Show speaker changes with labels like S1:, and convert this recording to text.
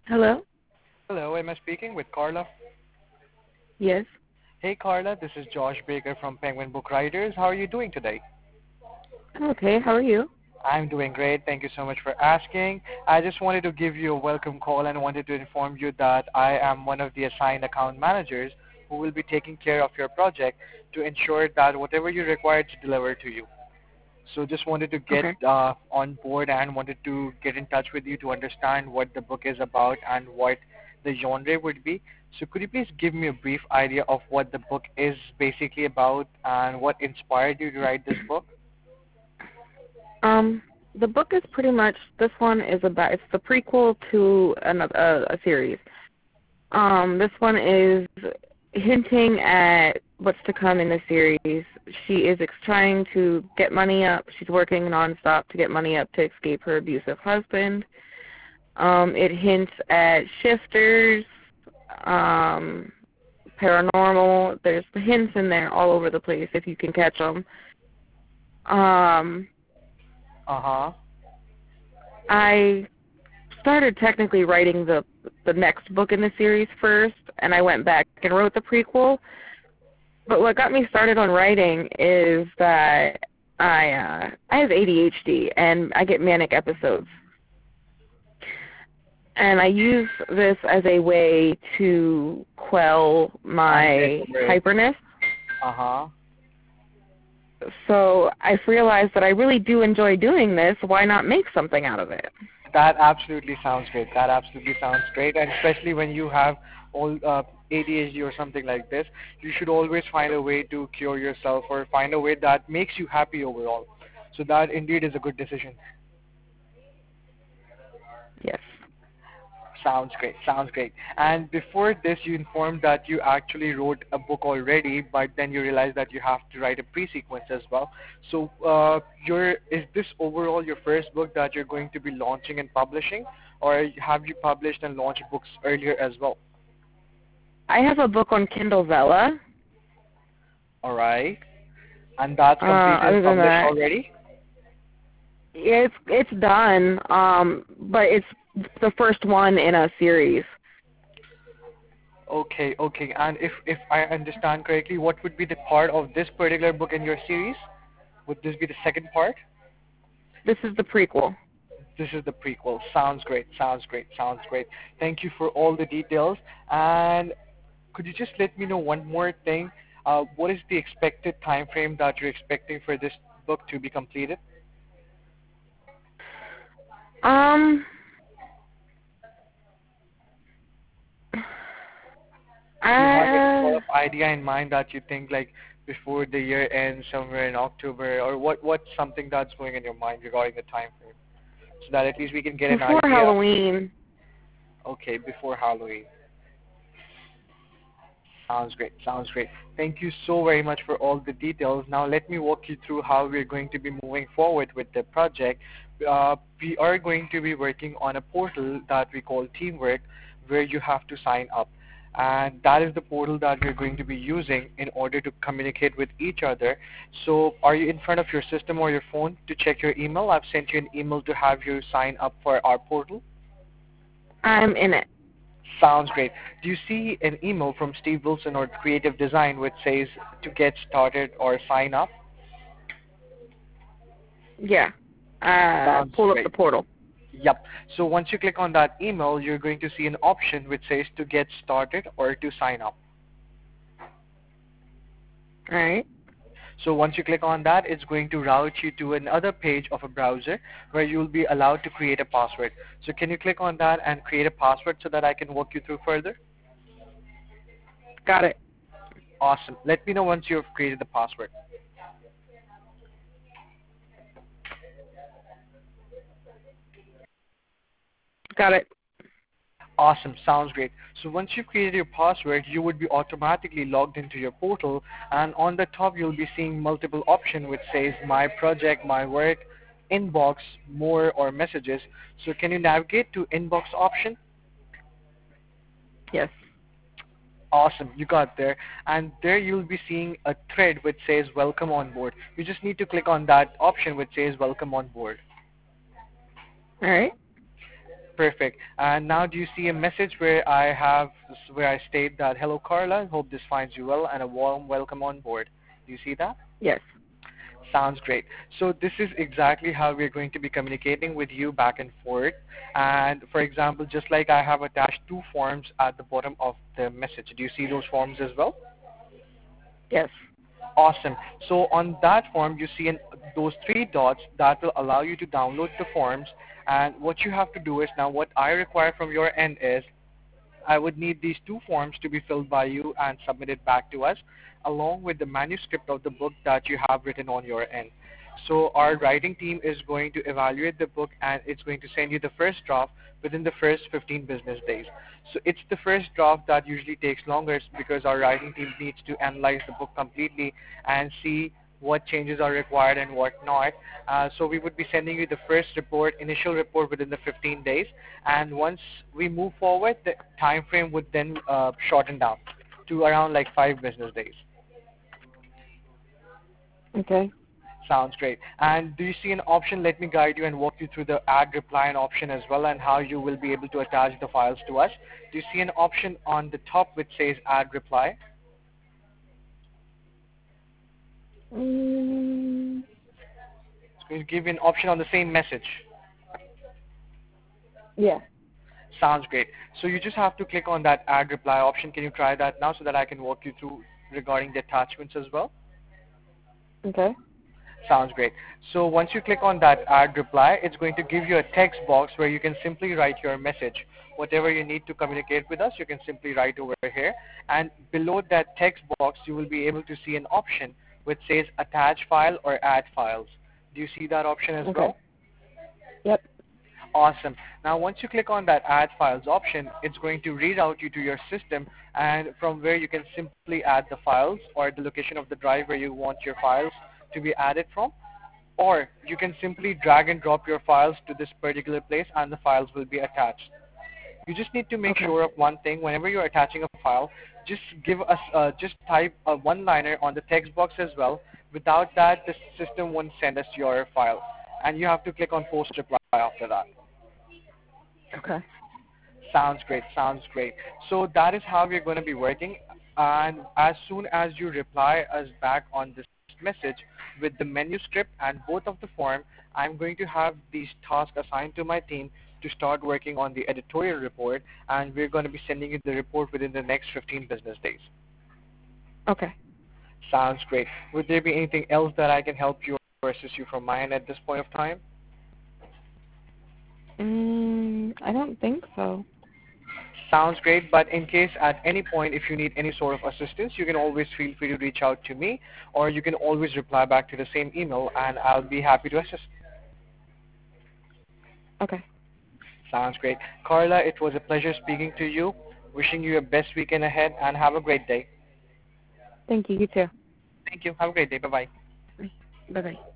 S1: Hello?
S2: Hello, am I speaking with Carla?
S1: Yes.
S2: Hey Carla, this is Josh Baker from Penguin Book Writers. How are you doing today?
S1: I'm okay. How are you?
S2: I'm doing great. Thank you so much for asking. I just wanted to give you a welcome call and wanted to inform you that I am one of the assigned account managers who will be taking care of your project to ensure that whatever you require to deliver to you. So just wanted to get
S1: Okay.
S2: on board and wanted to get in touch with you to understand what the book is about and what the genre would be. So could you please give me a brief idea of what the book is basically about and what inspired you to write this book?
S1: The book is pretty much, this one is about, it's the prequel to another a series. This one is hinting at what's to come in the series. She is trying to get money up. She's working nonstop to get money up to escape her abusive husband. It hints at shifters, um, paranormal. There's hints in there all over the place if you can catch them.
S2: Uh-huh.
S1: I started technically writing the next book in the series first, and I went back and wrote the prequel. But what got me started on writing is that I have ADHD and I get manic episodes, and I use this as a way to quell
S2: And get
S1: my
S2: over it.
S1: hyperness.
S2: Uh-huh.
S1: So I realized that I really do enjoy doing this. Why not make something out of it?
S2: That absolutely sounds great. That absolutely sounds great. And especially when you have all ADHD or something like this, you should always find a way to cure yourself or find a way that makes you happy overall. So that indeed is a good decision.
S1: Yes.
S2: Sounds great. Sounds great. And before this, you informed that you actually wrote a book already, but then you realized that you have to write a pre-sequence as well. So, is this overall your first book that you're going to be launching and publishing, or have you published and launched books earlier as well?
S1: I have a book on Kindle Vella.
S2: All right. And that's completed and
S1: Other than
S2: published
S1: that,
S2: already?
S1: it's done, but it's the first one in a series.
S2: Okay, okay. And if I understand correctly, what would be the part of this particular book in your series? Would this be the second part?
S1: This is the prequel.
S2: This is the prequel. Sounds great. Sounds great. Sounds great. Thank you for all the details. And could you just let me know one more thing? What is the expected time frame that you're expecting for this book to be completed?
S1: Um,
S2: Do you have any sort
S1: uh,
S2: of idea in mind that you think like before the year ends, somewhere in October, or what's something that's going in your mind regarding the time frame, so that at least we can get an
S1: before
S2: idea.
S1: Halloween.
S2: Okay, before Halloween. Sounds great. Sounds great. Thank you so very much for all the details. Now let me walk you through how we're going to be moving forward with the project. We are going to be working on a portal that we call Teamwork, where you have to sign up. And that is the portal that we're going to be using in order to communicate with each other. So are you in front of your system or your phone to check your email? I've sent you an email to have you sign up for our portal.
S1: I'm in it.
S2: Sounds great. Do you see an email from Steve Wilson or Creative Design which says to get started or sign up?
S1: Yeah.
S2: Sounds
S1: Pull up the
S2: great.
S1: portal.
S2: Yep. So once you click on that email, you're going to see an option which says to get started or to sign up.
S1: All right.
S2: So once you click on that, it's going to route you to another page of a browser where you'll be allowed to create a password. So can you click on that and create a password so that I can walk you through further?
S1: Got it.
S2: Awesome. Let me know once you've created the password.
S1: Got it.
S2: Awesome. Sounds great. So once you've created your password, you would be automatically logged into your portal, and on the top you'll be seeing multiple options which says My Project, My Work, Inbox, More, or Messages. So can you navigate to Inbox option?
S1: Yes.
S2: Awesome. You got there. And there you'll be seeing a thread which says Welcome on Board. You just need to click on that option which says Welcome on Board.
S1: All right.
S2: Perfect. And now do you see a message where I state that, hello Carla, hope this finds you well and a warm welcome on board. Do you see that?
S1: Yes.
S2: Sounds great. So this is exactly how we're going to be communicating with you back and forth. And for example, just like I have attached two forms at the bottom of the message. Do you see those forms as well?
S1: Yes.
S2: Awesome. So on that form, you see those three dots that will allow you to download the forms. And what you have to do is now what I require from your end is I would need these two forms to be filled by you and submitted back to us, along with the manuscript of the book that you have written on your end. So our writing team is going to evaluate the book and it's going to send you the first draft within the first 15 business days. So it's the first draft that usually takes longer because our writing team needs to analyze the book completely and see what changes are required and what not. So we would be sending you the first report, initial report within the 15 days, and once we move forward, the time frame would then shorten down to around like 5 business days.
S1: Okay.
S2: Sounds great. And do you see an option? Let me guide you and walk you through the add reply and option as well and how you will be able to attach the files to us. Do you see an option on the top which says add reply? It's going to give you an option on the same message.
S1: Yeah.
S2: Sounds great. So you just have to click on that add reply option. Can you try that now so that I can walk you through regarding the attachments as well?
S1: Okay.
S2: Sounds great. So once you click on that add reply, it's going to give you a text box where you can simply write your message. Whatever you need to communicate with us, you can simply write over here. And below that text box, you will be able to see an option which says attach file or add files. Do you see that option as well?
S1: Yep.
S2: Awesome. Now once you click on that add files option, it's going to reroute you to your system and from where you can simply add the files or the location of the drive where you want your files to be added from, or you can simply drag and drop your files to this particular place and the files will be attached. You just need to make sure of one thing. Whenever you're attaching a file, just just type a one-liner on the text box as well. Without that, the system won't send us your file, and you have to click on post reply after that.
S1: Okay.
S2: Sounds great. Sounds great. So that is how we're going to be working. And as soon as you reply us back on this message with the manuscript and both of the form, I'm going to have these tasks assigned to my team to start working on the editorial report, and we're going to be sending you the report within the next 15 business days.
S1: Okay.
S2: Sounds great. Would there be anything else that I can help you or assist you from my end at this point of time?
S1: I don't think so.
S2: Sounds great, but in case at any point if you need any sort of assistance, you can always feel free to reach out to me, or you can always reply back to the same email and I'll be happy to assist.
S1: Okay.
S2: Sounds great. Carla, it was a pleasure speaking to you. Wishing you a best weekend ahead and have a great day.
S1: Thank you. You too.
S2: Thank you. Have a great day. Bye-bye.
S1: Bye-bye.